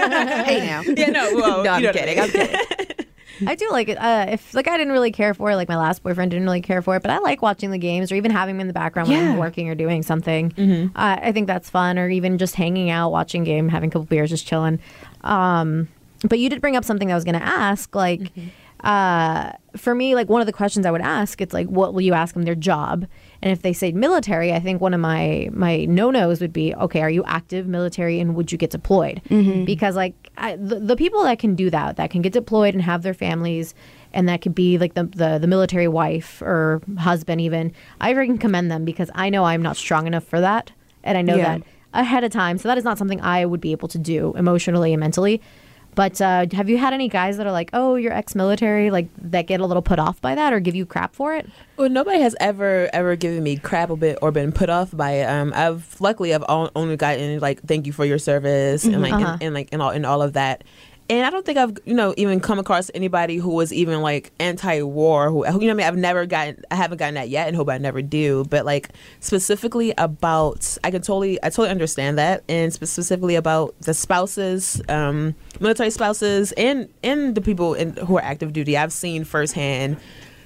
Hey now. yeah, no, well, No, I'm you know what I kidding. mean. I'm kidding. I do like it. Uh, if like I didn't really care for it, like my last boyfriend didn't really care for it, but I like watching the games or even having them in the background when I'm Yeah. working or doing something. Uh, I think that's fun, or even just hanging out, watching game, having a couple beers, just chilling. Um, but you did bring up something I was going to ask, like. uh, for me, like one of the questions I would ask, it's like, what will you ask them their job? And if they say military, I think one of my my no-nos would be, okay, are you active military and would you get deployed? Mm-hmm. Because like I, the, the people that can do that, that can get deployed and have their families, and that could be like the, the, the military wife or husband even, I freaking commend them because I know I'm not strong enough for that. And I know Yeah. that ahead of time. So that is not something I would be able to do emotionally and mentally. But uh, have you had any guys that are like, oh, you're ex-military, like that get a little put off by that or give you crap for it? Well, nobody has ever ever given me crap a bit or been put off by it. Um, I've luckily I've all, only gotten like thank you for your service and like Uh-huh. and, and like and all and all of that. And I don't think I've you know even come across anybody who was even like anti-war. Who, who you know what I mean? I've never gotten I haven't gotten that yet, and hope I never do. But like specifically about, I can totally I totally understand that, and specifically about the spouses, um, military spouses, and and the people in, who are active duty. I've seen firsthand.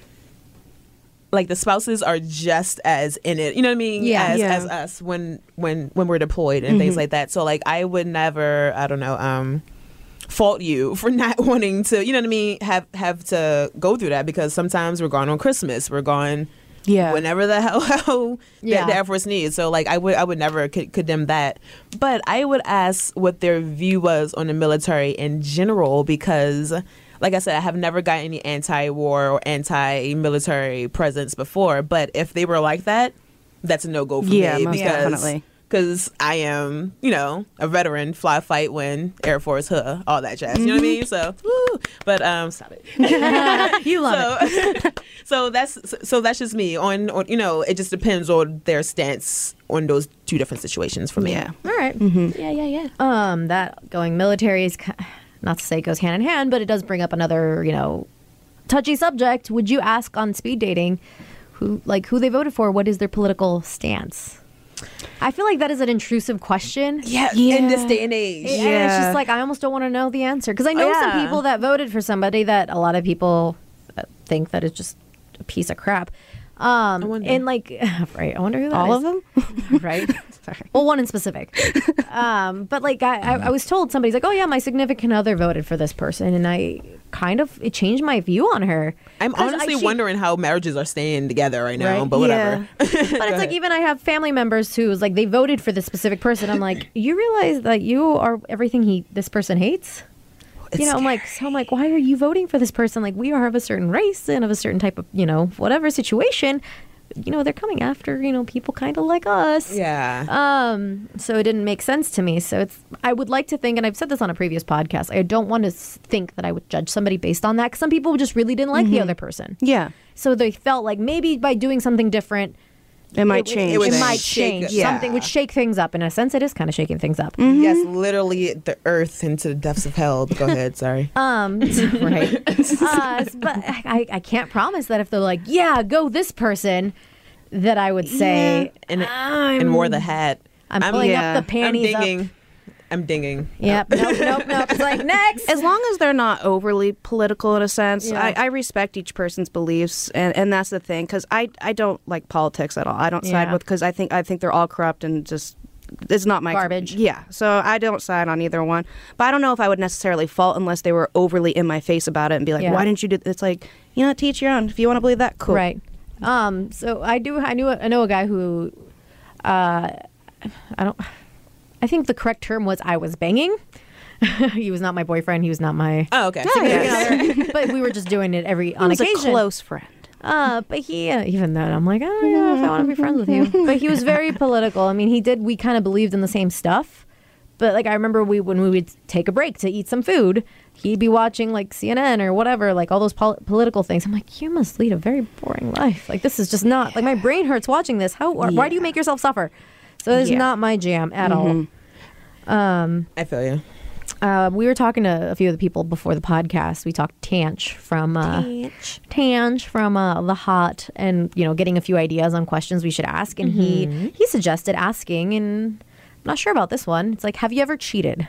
Like the spouses are just as in it, you know what I mean? Yeah. as, Yeah. as us when when when we're deployed and things like that. So like I would never, I don't know, um, fault you for not wanting to, you know what I mean, have have to go through that, because sometimes we're gone on Christmas, we're gone Yeah. whenever the hell, hell Yeah. the, the Air Force needs. So like I would I would never c- condemn that, but I would ask what their view was on the military in general, because like I said, I have never gotten any anti-war or anti-military presence before. But if they were like that, that's a no-go for Yeah, me, most because definitely. because I am, you know, a veteran, fly, fight, win, Air Force, huh, all that jazz. You know what I mean? So, woo. But um, stop it. You love it. so, so that's so that's just me. On, on, you know, it just depends on their stance on those two different situations for me. Yeah. All right. Mm-hmm. Yeah, yeah, yeah. Um, that going military is ki- not to say it goes hand in hand, but it does bring up another, you know, touchy subject. Would you ask on speed dating who, like, who they voted for? What is their political stance? I feel like that is an intrusive question. Yeah, Yeah. in this day and age. And it's Yeah. just like, I almost don't want to know the answer. Because I know some Yeah. people that voted for somebody that a lot of people uh, think that is just a piece of crap. Um, I wonder. and like, right, I wonder who that All is. of them? Right? Well, one in specific. um, but like, I, I, I was told somebody's like, oh yeah, my significant other voted for this person. And I kind of, it changed my view on her. I'm 'Cause I- honestly she- wondering how marriages are staying together right now, Right? but whatever. But it's like, ahead. even I have family members who's like, they voted for this specific person. I'm like, you realize that you are everything he, this person hates? You know, I'm like, so I'm like, why are you voting for this person? Like, we are of a certain race and of a certain type of, you know, whatever situation. You know, they're coming after, you know, people kind of like us. Yeah. Um, so it didn't make sense to me. So it's, I would like to think, and I've said this on a previous podcast, I don't want to s- think that I would judge somebody based on that, because some people just really didn't like the other person. Yeah. So they felt like maybe by doing something different, It might it, change. It, would it might shake- change. yeah. Something would shake things up. In a sense, it is kind of shaking things up. Yes, literally the earth into the depths of hell. Go ahead, sorry. Um, right. Uh, but I, I can't promise that if they're like, yeah, go this person, that I would say, and I'm, and more the hat. I'm pulling yeah. up the panties I'm up. dinging. I'm dinging. Yep. Nope, nope, nope. It's like, next. As long as they're not overly political in a sense, Yeah. I, I respect each person's beliefs, and, and that's the thing. Because I, I don't like politics at all. I don't side Yeah. with, because I think I think they're all corrupt and just it's not my Garbage. Yeah, so I don't side on either one. But I don't know if I would necessarily fault unless they were overly in my face about it and be like, Yeah. why didn't you do? It's like, you know, teach your own. If you want to believe that, cool. Right. Um, so I do, I knew, I know a guy who, uh, I don't, I think the correct term was I was banging. He was not my boyfriend. He was not my Oh, okay. significant other, but we were just doing it every, He on was occasion. a close friend. Uh, but he, uh, even then, I'm like, I don't know if I want to be friends with you. But he was very political. I mean, he did, we kind of believed in the same stuff. But like, I remember we, when we would take a break to eat some food, he'd be watching like C N N or whatever, like all those pol- political things. I'm like, you must lead a very boring life. Like, this is just not, like, my brain hurts watching this. How, why do you make yourself suffer? So it's Yeah. not my jam at all. Um, I feel you. uh, we were talking to a few of the people before the podcast. We talked Tanch from uh, Tanch from uh, The Hot, and you know, getting a few ideas on questions we should ask. And he he suggested asking, and I'm not sure about this one. It's like, have you ever cheated?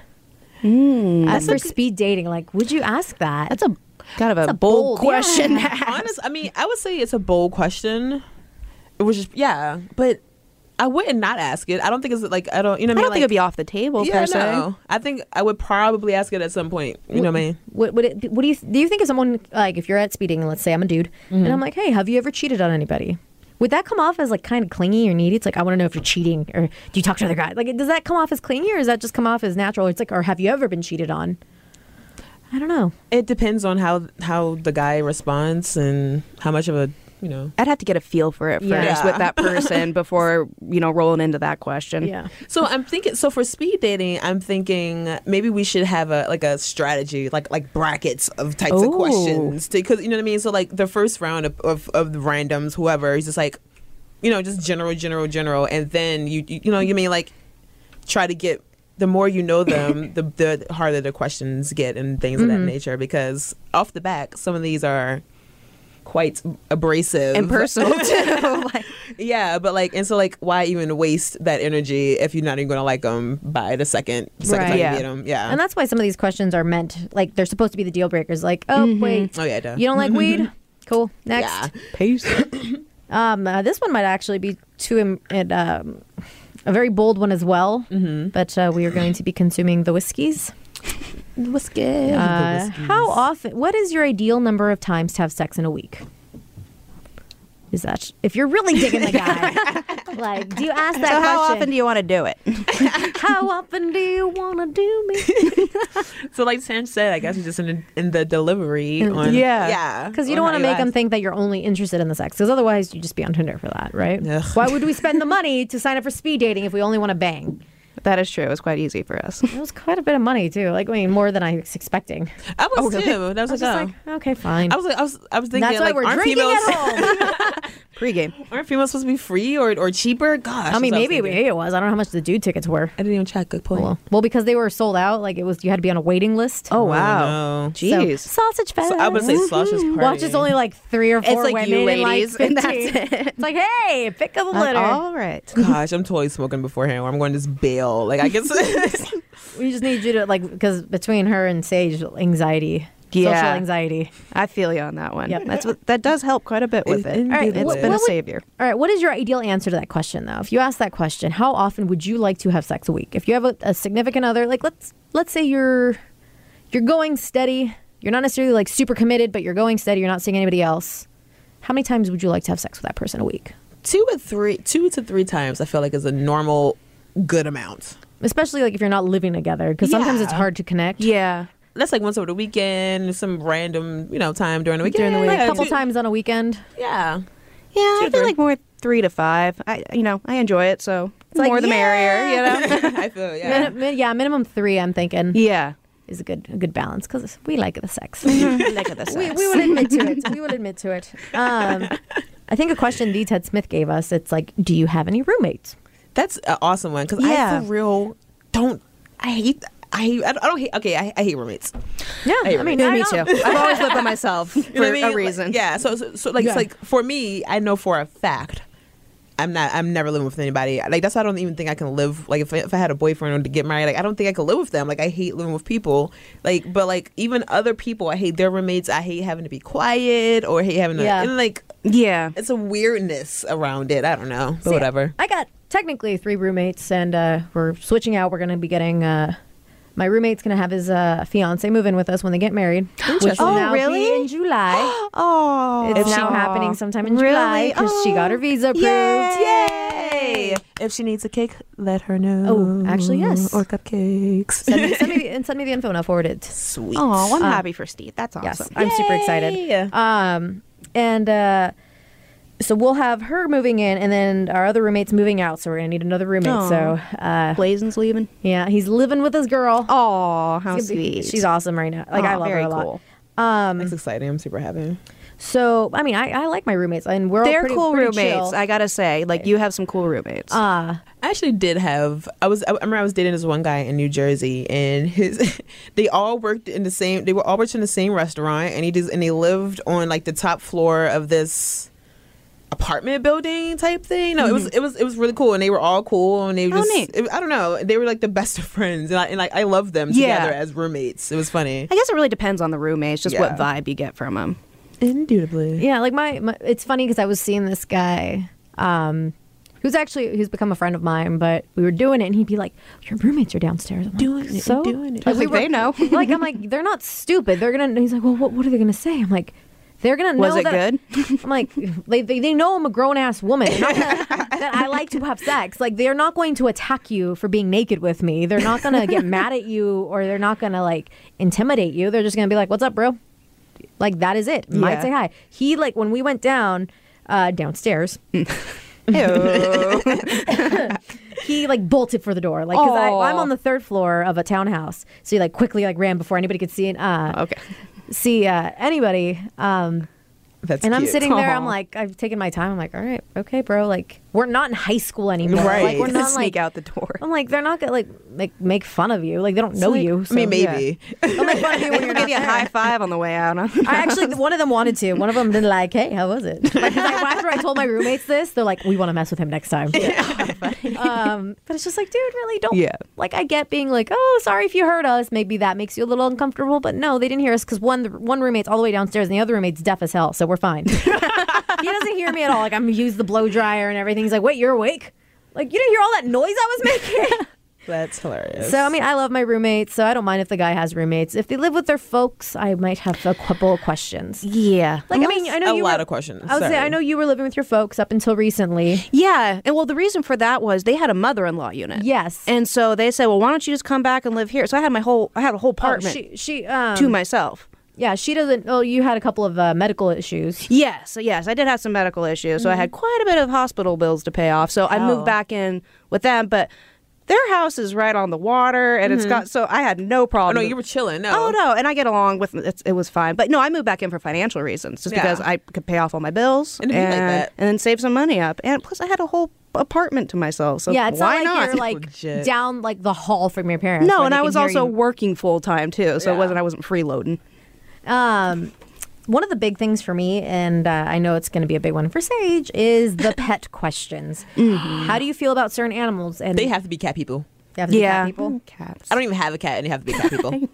Mm. Uh, for speed dating, like, would you ask that? That's a kind of a, a bold, bold- question. yeah. Honest, I mean, I would say it's a bold question. It was just, yeah, but I wouldn't not ask it. I don't think it's like I don't. You know, what I I don't mean? think Like, it'd be off the table yeah, per se. no. I think I would probably ask it at some point. You know what I mean? Would, would it? What do you do? You think if someone like if you're at speeding, and let's say I'm a dude, and I'm like, hey, have you ever cheated on anybody? Would that come off as like kind of clingy or needy? It's like I want to know if you're cheating, or do you talk to other guys? Like, does that come off as clingy, or does that just come off as natural? It's like, or have you ever been cheated on? I don't know. It depends on how how the guy responds and how much of a you know. I'd have to get a feel for it first Yeah. with that person before, you know, rolling into that question. Yeah. So I'm thinking. So for speed dating, I'm thinking maybe we should have a like a strategy, like like brackets of types of Ooh. questions, because you know what I mean. So like the first round of of, of the randoms, whoever, is just like, you know, just general, general, general, and then you you, you know you mean like try to get. The more you know them, the the harder the questions get and things of that nature. Because off the back, some of these are quite abrasive And personal too. Like, Yeah, but like, and so like, why even waste that energy if you're not even gonna like them by the second second Right. time Yeah. you meet them? Yeah. And that's why some of these questions are meant like they're supposed to be the deal breakers. Like, oh wait, oh yeah, duh. you don't like weed? Cool. Next. Yeah. peace. Um, uh, this one might actually be too um, it, um, a very bold one as well. Mm-hmm. But uh, we are going to be consuming the whiskeys. Whiskey. Uh, how often? What is your ideal number of times to have sex in a week? Is that if you're really digging the guy? Like, do you ask that So question? how often do you want to do it? How often do you want to do me? So like Sam said, I guess it's just in the, in the delivery. On, Yeah. yeah. Because you on don't want how to make ask. them think that you're only interested in the sex. Because otherwise, you'd just be on Tinder for that, right? Ugh. Why would we spend the money to sign up for speed dating if we only want to bang? That is true. It was quite easy for us. It was quite a bit of money too. Like, I mean, more than I was expecting. I was Oh, really? too. That I was, was just like, like, oh. okay, fine. I was like, I was, I was thinking That's why like, we're aren't drinking females, at home. Pre-game. aren't females supposed to be free or or cheaper? Gosh. I mean, that's what maybe, was thinking. maybe it was. I don't know how much the dude tickets were. I didn't even check. Good point. Well, well, because they were sold out. Like it was, you had to be on a waiting list. Oh, wow. no. So, Jeez. sausage fest. So I would say sausage party. Watch, it's only like three or four like women you and, ladies, like and that's fifteen. it. It's like, hey, pick up a Like, litter. all right. Gosh, I'm totally smoking beforehand. Where I'm going to just bail. Like I guess. We just need you to like, because between her and Sage, anxiety, Yeah. social anxiety. I feel you on that one. Yep. That's what that does help quite a bit with it. All right, It's what- been what a would- savior. All right, what is your ideal answer to that question though? If you ask that question, how often would you like to have sex a week? If you have a, a significant other, like let's let's say you're you're going steady, you're not necessarily like super committed, but you're going steady, you're not seeing anybody else. How many times would you like to have sex with that person a week? two or three, two to three times, I feel like is a normal good amount. Especially like if you're not living together, because sometimes Yeah. it's hard to connect. Yeah. That's like once over the weekend, some random, you know, time during the week. During the week, Yeah, a couple two- times on a weekend. Yeah. Yeah, I Two to feel three. like more three to five. I, you know, I enjoy it, so the more the merrier. You know. I feel, yeah. Min- min- yeah, minimum three. I'm thinking Yeah. is a good a good balance because we like the sex. Look at this. we, we will admit to it. We will admit to it. Um, I think a question D. Ted Smith gave us. It's like, do you have any roommates? That's an awesome one because Yeah. I for real don't, I hate, I hate, I don't, I don't hate, okay, I, I hate roommates. Yeah, Hey, I mean, Yeah, I me don't- too. I've always lived by myself for You know what I mean? a Like, reason. yeah. So, so, so like, Yeah. it's like for me, I know for a fact, I'm not, I'm never living with anybody. Like, that's why I don't even think I can live. Like, if, I- if I had a boyfriend or to get married, like, I don't think I could live with them. Like, I hate living with people. Like, but like, even other people, I hate their roommates. I hate having to be quiet or hate having to, Yeah. and like, Yeah. it's a weirdness around it. I don't know, but See, whatever. I got technically three roommates, and uh, we're switching out. We're going to be getting. Uh, my roommate's going to have his uh, fiance move in with us when they get married, which will Oh, now really? be in July. Oh. It's now happening sometime in Really? July because she got her visa approved. Yay! If she needs a cake, let her know. Oh, actually, yes. Or cupcakes. Send me, send me, and send me the info, and I'll forward it. Sweet. Oh, I'm Uh, happy for Steve. That's awesome. Yes, I'm super excited. Yay. Um, and uh, so we'll have her moving in, and then our other roommate's moving out. So we're gonna need another roommate. Aw. So uh, Blazon's leaving. yeah, he's living with his girl. Oh, how It's gonna be- sweet. She's awesome right now. Like I Aw, love her very a lot. cool. Um, That's exciting. I'm super happy. so I mean, I, I like my roommates, and we're all They're pretty, cool pretty roommates. chill. I gotta say, like you have some cool roommates. Uh, I actually did have. I was. I remember I was dating this one guy in New Jersey, and his. They all worked in the same. They were all worked in the same restaurant, and he just and they lived on like the top floor of this apartment building type thing. No, it was it was it was really cool, and they were all cool, and they were Oh, just. neat. It, I don't know. They were like the best of friends, and I and like I loved them Yeah. together as roommates. It was funny. I guess it really depends on the roommates, just what Yeah. vibe you get from them. Indubitably. yeah, like my, my it's funny because I was seeing this guy um, who's actually who's become a friend of mine, but we were doing it, and he'd be like, "Your roommates are downstairs." I'm like, Doing it, so doing it. I was like, they know. like I'm like, they're not stupid. They're gonna. He's like, well, what, what are they gonna say? I'm like, they're gonna know. Was it that, good? I'm like, they, they they know I'm a grown ass woman. They're not gonna, that I like to have sex. Like they're not going to attack you for being naked with me. They're not gonna get mad at you, or they're not gonna like intimidate you. They're just gonna be like, "What's up, bro?" Like that is it. Might Yeah. say hi. He like when we went down uh, downstairs. Ew. He like bolted for the door, like because Aw. I'm on the third floor of a townhouse, so he like quickly like ran before anybody could see it. Uh, Okay. see uh, anybody. Um, That's and I'm cute. sitting there. I'm Aw. like, I've taken my time. I'm like, all right, okay, bro. Like we're not in high school anymore. Right. Like we're not Sneak like. out the door. I'm like, they're not gonna like like make fun of you. Like they don't know like- you. I mean, so, yeah. maybe. They'll make fun of you when you're Give not you a there. high five on the way out. Huh? I actually, one of them wanted to. One of them did like, hey, how was it? Like, 'cause I, after I told my roommates this, they're like, we want to mess with him next time. um, but it's just like, dude, really don't. Yeah. Like, I get being like, oh, sorry if you heard us. Maybe that makes you a little uncomfortable. But no, they didn't hear us because one one roommate's all the way downstairs and the other roommate's deaf as hell. So we're fine. He doesn't hear me at all. Like, I'm used the blow dryer and everything. He's like, wait, you're awake? Like, you didn't hear all that noise I was making? That's hilarious. So, I mean, I love my roommates, so I don't mind if the guy has roommates. If they live with their folks, I might have a couple of questions. Yeah. Like, I mean, I know a you lot were, of questions. I would say, Sorry. I know you were living with your folks up until recently. Yeah. And well, the reason for that was they had a mother-in-law unit. Yes. And so they said, well, why don't you just come back and live here? So I had my whole, I had a whole Oh, apartment she, she, um, to myself. yeah, she doesn't. Oh, you had a couple of uh, medical issues. Yes, yes, I did have some medical issues, so I had quite a bit of hospital bills to pay off. So I Oh. moved back in with them, but their house is right on the water, and it's got so I had no Oh, problem. no, you were chilling. No. Oh no, and I get along with it. It was fine, but no, I moved back in for financial reasons, just Yeah. because I could pay off all my bills And and it'd be like that. and then save some money up, and plus I had a whole apartment to myself. So Yeah, it's why not like not? you're like Legit. down like the hall from your parents. no, where and they I can was hear also you. working full time too, so Yeah. it wasn't I wasn't freeloading. Um, one of the big things for me, and uh, I know it's going to be a big one for Sage, is the pet questions. How do you feel about certain animals? And They have to be cat people. you have to be Yeah, cat people. cats. I don't even have a cat, and they have to be cat people. Like,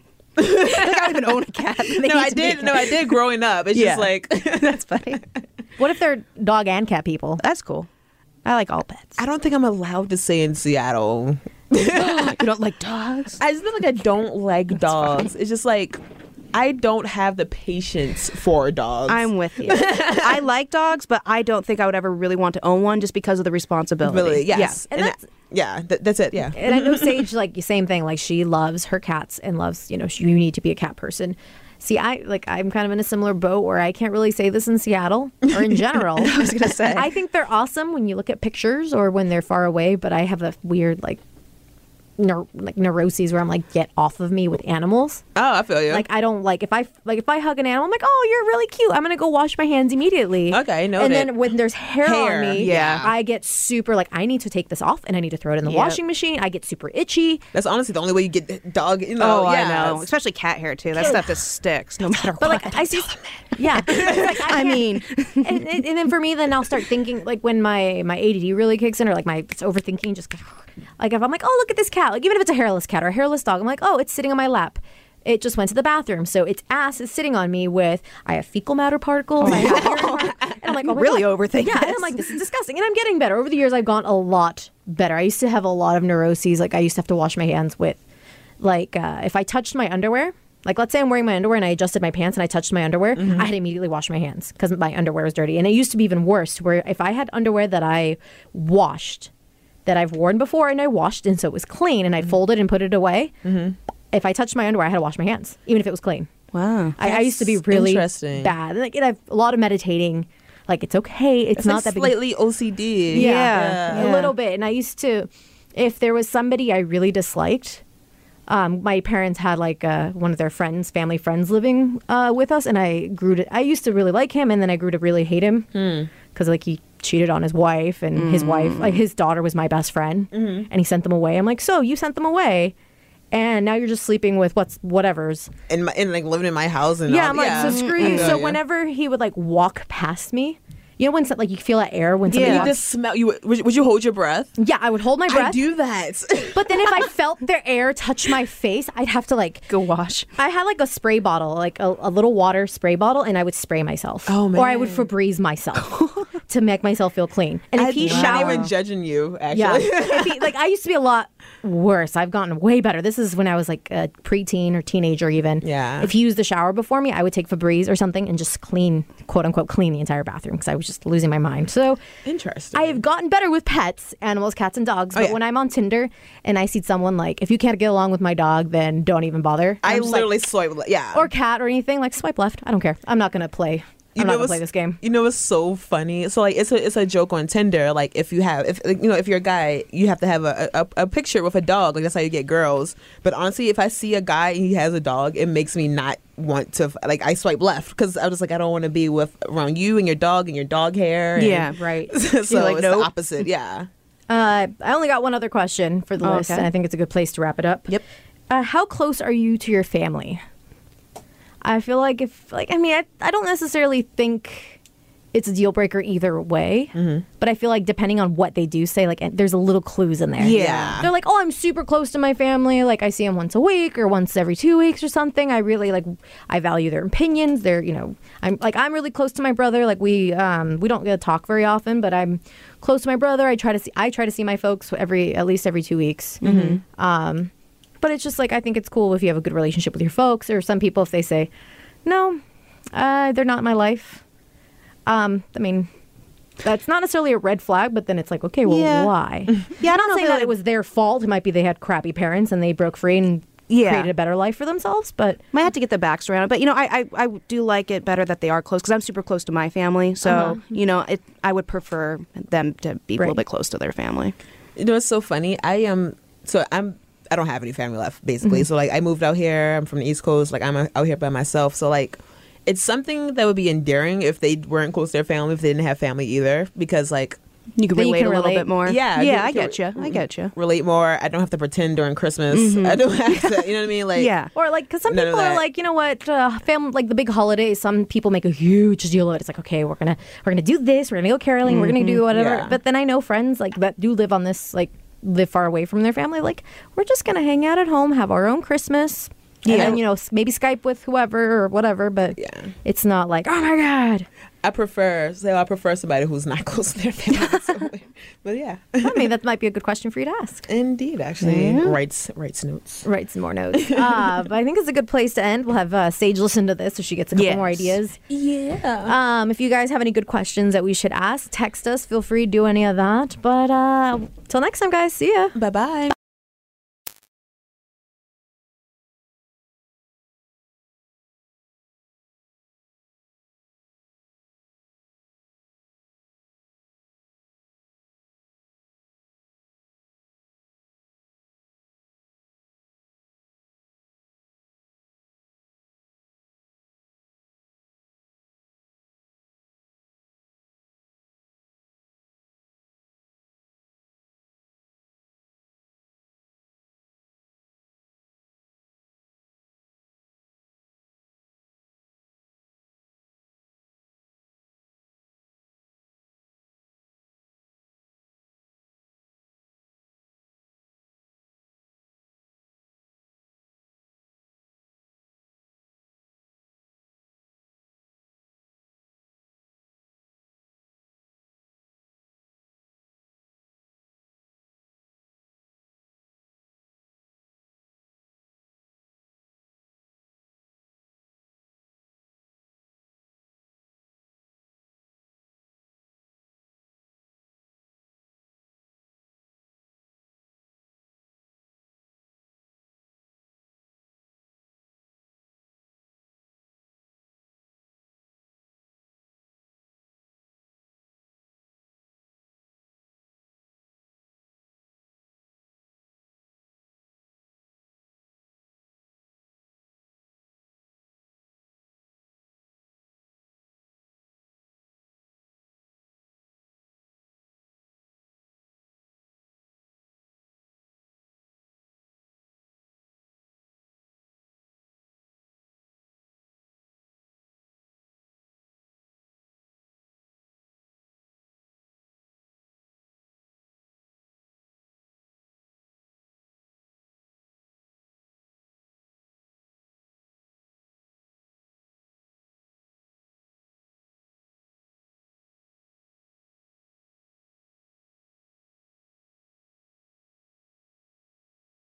I don't even own a cat. They no, need I to be did. a No, cat. I did growing up. It's Yeah. just like That's funny. What if they're dog and cat people? That's cool. I like all pets. I don't think I'm allowed to say in Seattle. You don't like dogs? I just feel like I don't like dogs. It's just like I don't have the patience for dogs. I'm with you. I like dogs, but I don't think I would ever really want to own one just because of the responsibility. really yes, And and, that's- that- yeah, th- that's it. Yeah, And I know Sage, like, same thing. Like, she loves her cats and loves, you know, she, you need to be a cat person. See, I like I'm kind of in a similar boat where I can't really say this in Seattle or in general. I was gonna say. I think they're awesome when you look at pictures or when they're far away, but I have a weird like neur- like neuroses where I'm like, get off of me with animals. Oh, I feel you. Like I don't like if I like if I hug an animal, I'm like, oh, you're really cute. I'm gonna go wash my hands immediately. Okay, noted. And then when there's hair, Hair, on me, yeah. I get super like I need to take this off and I need to throw it in the Yep. washing machine. I get super itchy. That's honestly the only way you get dog. You know, Oh, yeah, I know. it's- Especially cat hair too. That stuff just sticks no matter But what. like I see, yeah. It's like, I can't- mean, and, and, and then for me, then I'll start thinking like when my my A D D really kicks in, or like my it's overthinking. Just like if I'm like, oh look at this cat, like even if it's a hairless cat or a hairless dog, I'm like, oh it's sitting on my lap. It just went to the bathroom, so its ass is sitting on me with I have fecal matter particles. I have urine par- and I'm like, oh my really God. overthink Yeah, and this. I'm like, this is disgusting, and I'm getting better. Over the years, I've gone a lot better. I used to have a lot of neuroses. Like I used to have to wash my hands with, like uh, if I touched my underwear. Like, let's say I'm wearing my underwear and I adjusted my pants and I touched my underwear, I had to immediately wash my hands because my underwear was dirty. And it used to be even worse, where if I had underwear that I washed, that I've worn before and I washed, and so it was clean, and I'd fold it and put it away, if I touched my underwear, I had to wash my hands, even if it was clean. wow. I, I used to be That's really interesting. bad. Like, and I've a lot of meditating. Like, it's okay. It's, It's not like that big. slightly O C D. Yeah. A Yeah. little bit. And I used to, if there was somebody I really disliked, um, my parents had like uh, one of their friends, family friends living uh, with us, and I grew to, I used to really like him, and then I grew to really hate him because like he cheated on his wife, and his wife, like his daughter was my best friend, and he sent them away. I'm like, so you sent them away, and now you're just sleeping with what's whatever's. And, my, and like living in my house and Yeah, all, I'm like, yeah. so screw you. Yeah, So yeah. whenever he would like walk past me, You know when some- like you feel that air when somebody Yeah. You walks- just smell. You would, would you hold your breath? yeah, I would hold my breath. I do that. But then if I felt their air touch my face, I'd have to like Go wash. I had like a spray bottle, like a, a little water spray bottle, and I would spray myself. Oh, Or I would man. Febreze myself to make myself feel clean. And if I, he I'm not showered, even judging you. Actually, yeah, if he, like I used to be a lot worse. I've gotten way better. This is when I was like a preteen or teenager, even. Yeah. If he used the shower before me, I would take Febreze or something and just clean, quote unquote, clean the entire bathroom because I was just losing my mind. So Interesting. I have gotten better with pets, animals, cats, and dogs. But Oh, yeah. when I'm on Tinder and I see someone like, if you can't get along with my dog, then don't even bother. I I'm just like, literally swipe. le- Yeah. or cat or anything, like swipe left. I don't care. I'm not gonna play. I'm not gonna what's- play this game. You know what's so funny? So like it's a it's a joke on Tinder. Like if you have if like, you know if you're a guy, you have to have a, a a picture with a dog. Like that's how you get girls. But honestly, if I see a guy and he has a dog, it makes me not want to like I swipe left because I was like I don't want to be with around you and your dog and your dog hair. And Yeah. Right. so You're like, it's nope. the opposite. Yeah. Uh, I only got one other question for the Oh, list, okay. and I think it's a good place to wrap it up. Yep. Uh, how close are you to your family? I feel like if, like, I mean, I, I don't necessarily think it's a deal breaker either way, Mm-hmm. but I feel like depending on what they do say, like, there's a little clues in there. Yeah. They're like, oh, I'm super close to my family. Like, I see them once a week or once every two weeks or something. I really, like, I value their opinions. They're, you know, I'm, like, I'm really close to my brother. Like, we, um, we don't get to talk very often, but I'm close to my brother. I try to see, I try to see my folks every, at least every two weeks. Mm-hmm. Um, but it's just, like, I think it's cool if you have a good relationship with your folks, or some people, if they say, no, uh, they're not in my life. Um, I mean, that's not necessarily a red flag, but then it's like, okay, well, Yeah. why? Yeah, I I'm don't not know saying if that it- it was their fault. It might be they had crappy parents and they broke free and Yeah. created a better life for themselves. But Might have to get the backstory on it, but you know, I I, I do like it better that they are close because I'm super close to my family. So Uh-huh. you know, it I would prefer them to be a Right. little bit close to their family. You know, it's so funny. I am so I'm. I don't have any family left, basically. So like, I moved out here. I'm from the East Coast. Like, I'm out here by myself. So like, it's something that would be endearing if they weren't close to their family, if they didn't have family either, because like, You can Then you relate can a little relate. bit more. Yeah, yeah, you I can- get you. I get you. relate more. I don't have to pretend during Christmas. I don't have to. You know what I mean? Like, Yeah. or like, because some None of people are that. like, you know what, uh, family, like the big holidays. Some people make a huge deal of it. It's like, okay, we're gonna we're gonna do this. We're gonna go caroling. We're gonna do whatever. Yeah. But then I know friends like that do live on this, like live far away from their family. Like, we're just gonna hang out at home, have our own Christmas. And Yeah. then, you know, s- maybe Skype with whoever or whatever. But Yeah. it's not like, oh my god. I prefer. So I prefer somebody who's not close to their family. So, but yeah, I mean, that might be a good question for you to ask. indeed. Actually, writes writes notes. Write some more notes. uh, but I think it's a good place to end. We'll have uh, Sage listen to this so she gets a couple Yes. more ideas. Yeah. Um, if you guys have any good questions that we should ask, text us. Feel free to do any of that. But uh, till next time, guys. See ya. Bye bye.